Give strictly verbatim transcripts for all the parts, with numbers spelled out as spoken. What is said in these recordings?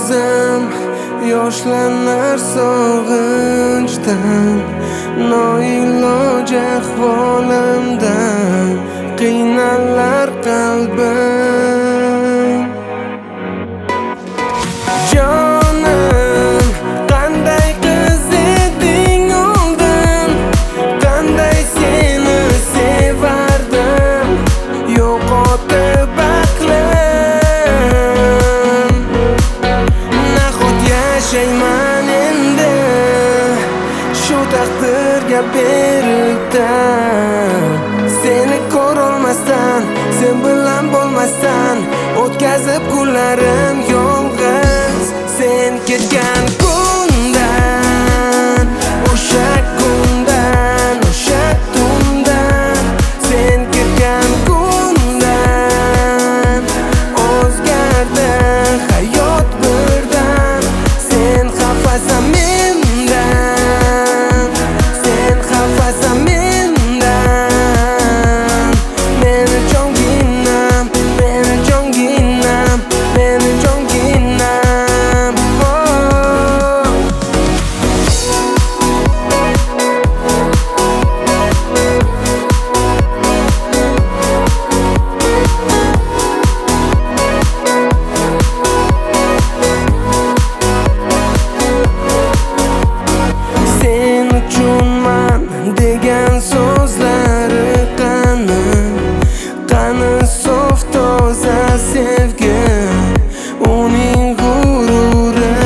ko'zim yoshlanar sog'inchdan, noiloj ahvolimdan qiynalar qalbim. Jonim, qanday qiz eding oldin, qanday seni sevardim, yo'qotib aqlim. Nahot yashayman endi shu taqdirga berildim. Seni ko'rolmasdan, sen bilan bo'lmasdan o'tkazib kunlarim yolg'iz. Sen ketgan kundan, o'sha kundan, o'sha tundan, sen ketgan kundan o'zgardi hayot birdan. Sen xafasan mendan, sen xafasan mendan. Meni jonginam, meni jonginam, meni jonginam. Oh. Sen uchunman degan so'zlari qani, qani sof toza sevgi, uning g'ururi.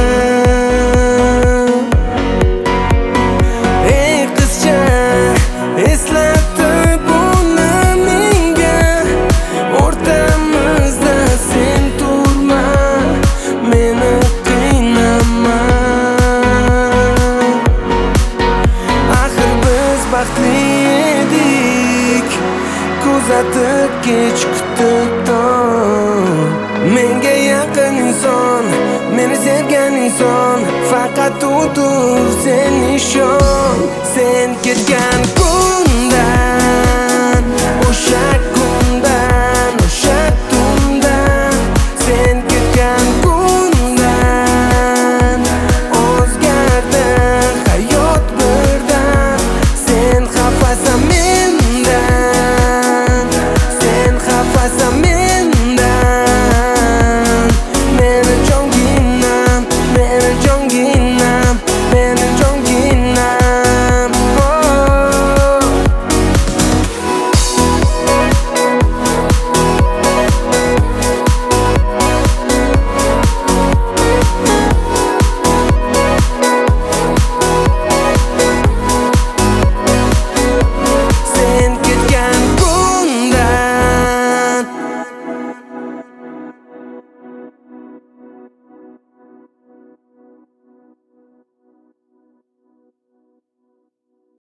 Ey qizcha, eslatdi buni menga, o'rtamizda sen turma, meni qiynama. Axir biz baxtli edik, kuzatib kech kutib tong. Menga yaqin inson, meni sevgan inson, faqat udur sen ishon. Sen ketgan